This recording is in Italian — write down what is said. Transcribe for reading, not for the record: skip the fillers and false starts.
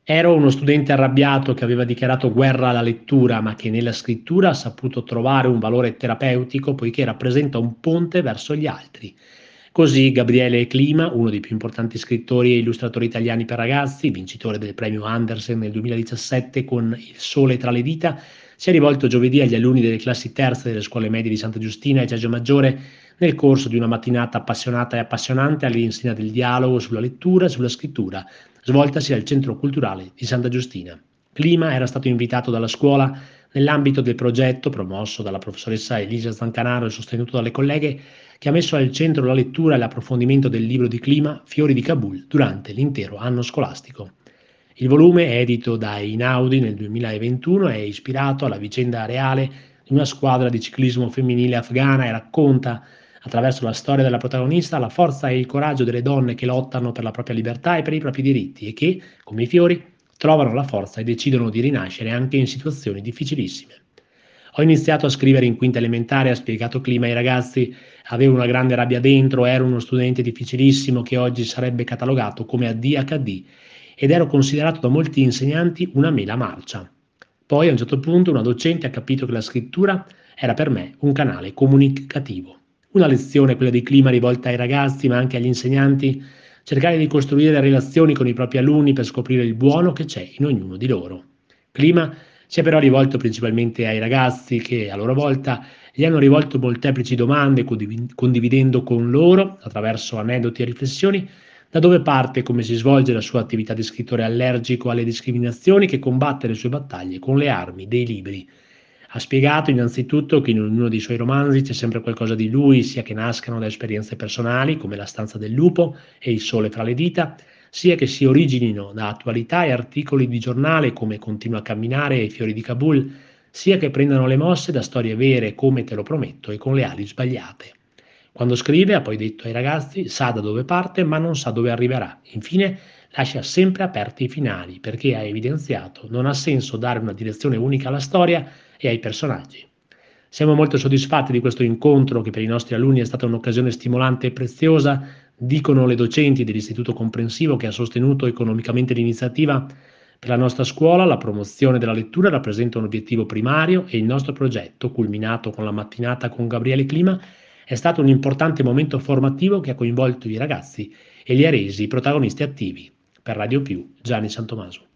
Ero uno studente arrabbiato che aveva dichiarato guerra alla lettura, ma che nella scrittura ha saputo trovare un valore terapeutico poiché rappresenta un ponte verso gli altri. Così Gabriele Clima, uno dei più importanti scrittori e illustratori italiani per ragazzi, vincitore del premio Andersen nel 2017 con Il sole tra le dita, si è rivolto giovedì agli alunni delle classi terze delle scuole medie di Santa Giustina e Ciaggio Maggiore nel corso di una mattinata appassionata e appassionante all'insegna del dialogo sulla lettura e sulla scrittura, svoltasi al Centro Culturale di Santa Giustina. Clima era stato invitato dalla scuola nell'ambito del progetto promosso dalla professoressa Elisa Zancanaro e sostenuto dalle colleghe che ha messo al centro la lettura e l'approfondimento del libro di Clima Fiori di Kabul durante l'intero anno scolastico. Il volume, edito da Einaudi nel 2021, è ispirato alla vicenda reale di una squadra di ciclismo femminile afghana e racconta, attraverso la storia della protagonista, la forza e il coraggio delle donne che lottano per la propria libertà e per i propri diritti e che, come i fiori, trovano la forza e decidono di rinascere anche in situazioni difficilissime. Ho iniziato a scrivere in quinta elementare, ha spiegato Clima ai ragazzi, avevo una grande rabbia dentro, ero uno studente difficilissimo che oggi sarebbe catalogato come ADHD ed ero considerato da molti insegnanti una mela marcia. Poi a un certo punto una docente ha capito che la scrittura era per me un canale comunicativo. Una lezione, quella di Clima, rivolta ai ragazzi ma anche agli insegnanti, cercare di costruire relazioni con i propri alunni per scoprire il buono che c'è in ognuno di loro. Clima si è però rivolto principalmente ai ragazzi che, a loro volta, gli hanno rivolto molteplici domande, condividendo con loro, attraverso aneddoti e riflessioni, da dove parte e come si svolge la sua attività di scrittore allergico alle discriminazioni che combatte le sue battaglie con le armi dei libri. Ha spiegato innanzitutto che in ognuno dei suoi romanzi c'è sempre qualcosa di lui, sia che nascano da esperienze personali, come La stanza del lupo e Il sole fra le dita, sia che si originino da attualità e articoli di giornale come Continua a camminare e I fiori di Kabul, sia che prendano le mosse da storie vere come Te lo prometto e Con le ali sbagliate. Quando scrive, ha poi detto ai ragazzi, sa da dove parte ma non sa dove arriverà. Infine, lascia sempre aperti i finali perché ha evidenziato non ha senso dare una direzione unica alla storia e ai personaggi. Siamo molto soddisfatti di questo incontro che per i nostri alunni è stata un'occasione stimolante e preziosa, dicono le docenti dell'Istituto Comprensivo che ha sostenuto economicamente l'iniziativa. Per la nostra scuola la promozione della lettura rappresenta un obiettivo primario e il nostro progetto, culminato con la mattinata con Gabriele Clima, è stato un importante momento formativo che ha coinvolto i ragazzi e li ha resi protagonisti attivi. Per Radio Più, Gianni Santomaso.